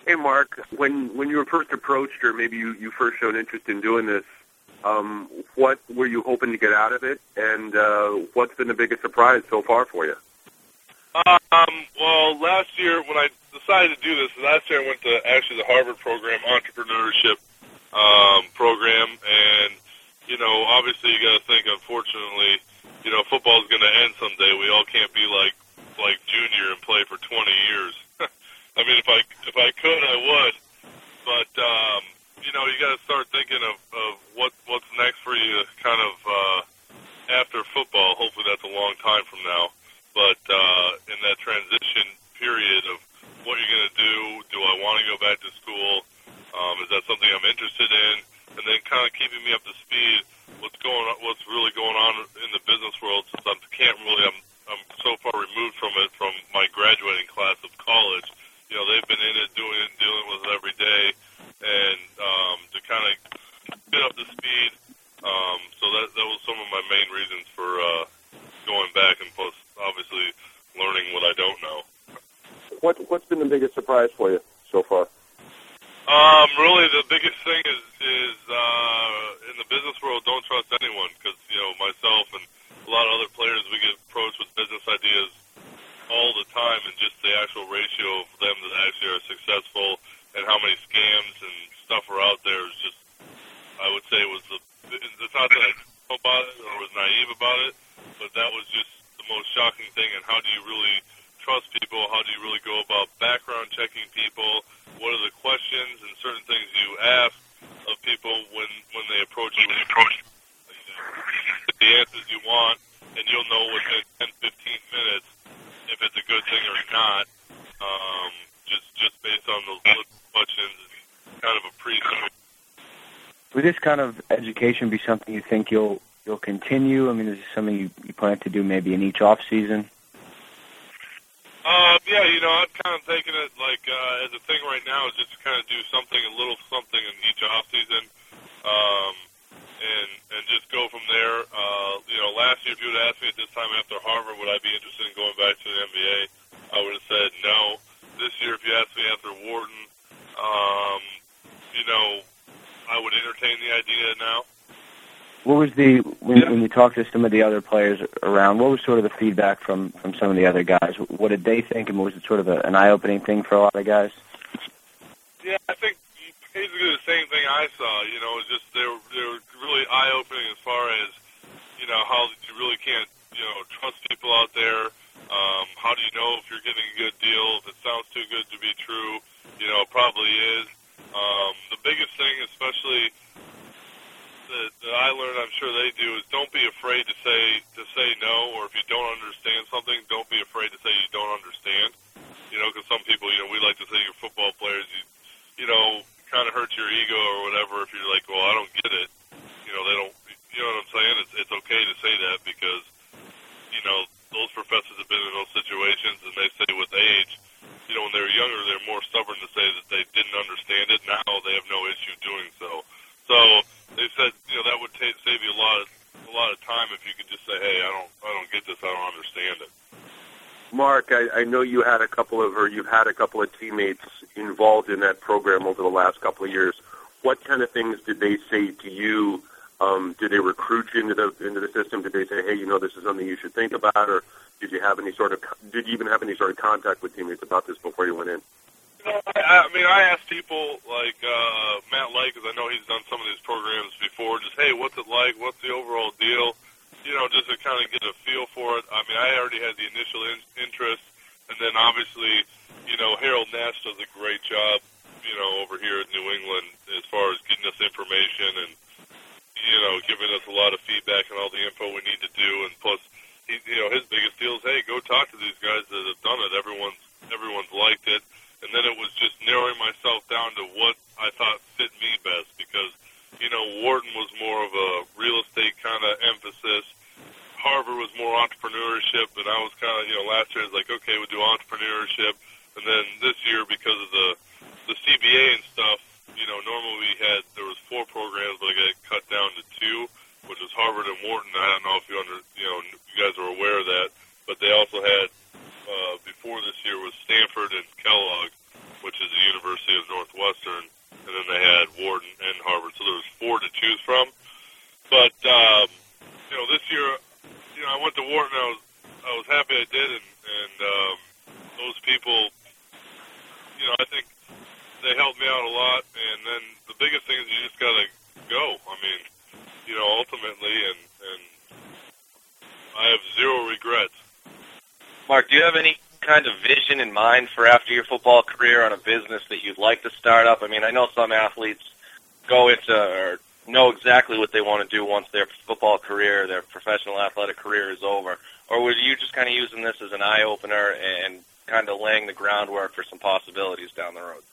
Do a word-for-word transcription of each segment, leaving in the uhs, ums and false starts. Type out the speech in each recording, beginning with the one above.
Hey, Mark, when when you were first approached, or maybe you, you first showed interest in doing this, um, what were you hoping to get out of it, and uh, what's been the biggest surprise so far for you? Um, well, last year when I decided to do this, last year I went to actually the Harvard program, entrepreneurship um, program, and, you know, obviously you got to think, unfortunately, you know, football is going to end someday. We all can't be like like Junior and play for twenty years. I mean, if I if I could, I would. But um, you know, you got to start thinking of, of what what's next for you, kind of uh, after football. Hopefully, that's a long time from now. But uh, in that transition period of what you're going to do, do I want to go back to school? Um, is that something I'm interested in? And then kind of keeping me up to speed. What's going on? What's really going on in the business world? Since I can't really, I'm I'm so far removed from it from my graduating class of college. You know, they've been in it, doing it, dealing with it every day, and um, to kind of get up to speed. Um, so that that was some of my main reasons for uh, going back, and plus, obviously, learning what I don't know. What what's been the biggest surprise for you so far? Um, really, the biggest thing is is uh, in the business world, don't trust anyone, because you know myself and a lot of other players, we get approached with business ideas all the time, and just the actual ratio of them that actually are successful and how many scams and stuff are out there is just, I would say, was the, it's not that I know about it or was naive about it, but that was just the most shocking thing. And how do you really trust people? How do you really go about background checking people? What are the questions and certain things you ask of people when, when they approach you? When they approach you. The answers you want, and you'll know within ten, fifteen minutes if it's a good thing or not, um, just just based on those little questions, kind of a pre. Would this kind of education be something you think you'll you'll continue? I mean, is this something you, you plan to do maybe in each off season? Um, yeah, you know, I'm kind of taking it like uh, as a thing right now is just to kind of do something, a little something in each off season, um, and and just go from there. Uh, you know, last year if you would asked me at this time after Harvard, would I be interested in going back to the N B A? I would have said no. This year, if you asked me after Wharton, um, you know, I would entertain the idea now. What was the when, yeah. when you talked to some of the other players around? What was sort of the feedback from, from some of the other guys? What did they think, and was it sort of a, an eye-opening thing for a lot of guys? Yeah, I think basically the same thing I saw. You know, it was just they were they were really eye-opening as far as you know how you really can't you know trust people out there. Um, how do you know if you're getting a good deal? If it sounds too good to be true, you know, it probably is. Um, the biggest thing, especially that, that I learned, I'm sure they do, is don't be afraid to say to say no, or if you don't understand something, don't be afraid to say you don't understand. You know, because some people, you know, we like to say you're football players, you, you know, kind of hurts your ego or whatever if you're like, well, I don't get it. You know, they don't. You know what I'm saying? It's it's okay to say that because you know those professors have been in those situations, and they say with age, you know, when they were younger, they're more stubborn to say that they didn't understand it. Now they have no issue doing so. So they said, you know, that would t- save you a lot of a lot of time if you could just say, hey, I don't I don't get this, I don't understand it. Mark, I, I know you had a couple of, or you've had a couple of teammates involved in that program over the last couple of years. What kind of things did they say to you? Um, did they recruit you into the into the system? Did they say, hey, you know, this is something you should think about, or did you have any sort of did you even have any sort of contact with teammates about this before you went in? You know, I, I mean, I asked people like uh, Matt Light, because I know he's done some of these programs before. Just hey, what's it like? What's the overall deal? You know, just to kind of get a feel for it. I mean, I already had the initial in- interest, and then obviously, you know, Harold Nash does a great job, you know, over here in New England as far as getting us information and, you know, giving us a lot of feedback and all the info we need to do. And plus, he, you know, his biggest deal is, hey, go talk to these guys that have done it. Everyone's everyone's liked it. And then it was just narrowing myself down to what I thought fit me best because, you know, Wharton was more of a real estate kind of emphasis. Harvard was more entrepreneurship, and I was kind of, you know, last year I was like, okay, we'll do entrepreneurship. And then this year, because of the the C B A and stuff, you know, normally we had, there was four programs, but I got cut down to two, which was Harvard and Wharton. I don't know if you under, you know, you guys are aware of that, but they also had, uh, before this year was Stanford and Kellogg, which is a university University of Northwestern, and then they had Wharton and Harvard, so there was four to choose from. But um, you know, this year, you know, I went to Wharton. I was I was happy I did, and and um, those people, you know, I think they helped me out a lot. And then the biggest thing is you just gotta go. I mean, you know, ultimately, and and I have zero regrets. Mark, do you have any kind of vision in mind for after your football career on a business that you'd like to start up? I mean, I know some athletes go into or know exactly what they want to do once their football career, their professional athletic career is over. Or were you just kind of using this as an eye-opener and kind of laying the groundwork for some possibilities down the road?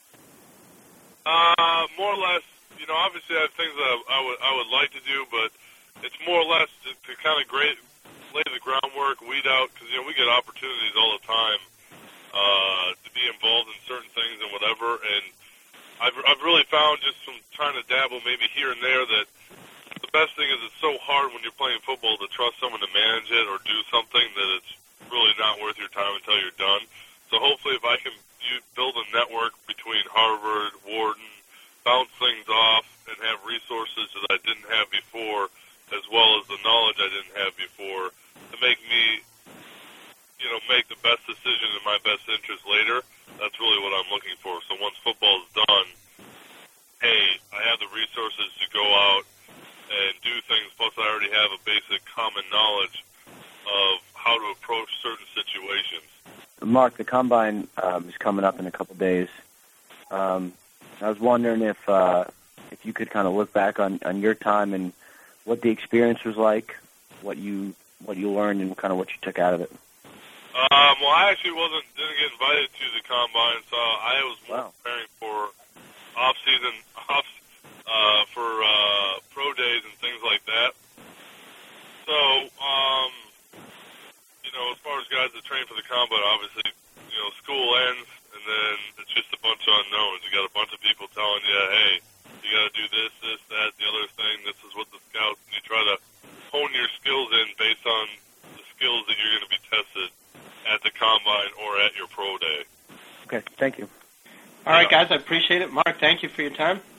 Uh, more or less, you know, obviously I have things that I, I would I would like to do, but it's more or less to, to kind of great, lay the groundwork, weed out, because, you know, we get opportunities all the time uh, to be involved in certain things and whatever, and I've, I've really found just from trying to dabble maybe here and there that the best thing is it's so hard when you're playing football to trust someone to manage it or do something that it's really not worth your time until you're done. So hopefully if I can use, build a network between Harvard, Wharton, bounce things off, and have resources that I didn't have before, as well as the knowledge I didn't have before, to make me, you know, make the best decision in my best interest later. That's really what I'm looking for. So once football's done, hey, I have the resources to go out and do things, plus I already have a basic common knowledge of how to approach certain situations. Mark, the Combine um, is coming up in a couple days. Um, I was wondering if uh, if you could kind of look back on, on your time and what the experience was like, what you what you learned, and kind of what you took out of it. Um, well, I actually wasn't didn't get invited to the Combine, so I was more wow. preparing for off season, off uh, for uh, pro days and things like that. So, um, you know, as far as guys that train for the Combine, obviously, you know, school ends, and then it's just a bunch of unknowns. You got a bunch of people telling you, hey, you got to do this, this, that, the other thing. This is what the scouts. And you try to hone your skills in based on the skills that you're going to be tested at the Combine or at your pro day. Okay, thank you. All right, guys, I appreciate it. Mark, thank you for your time.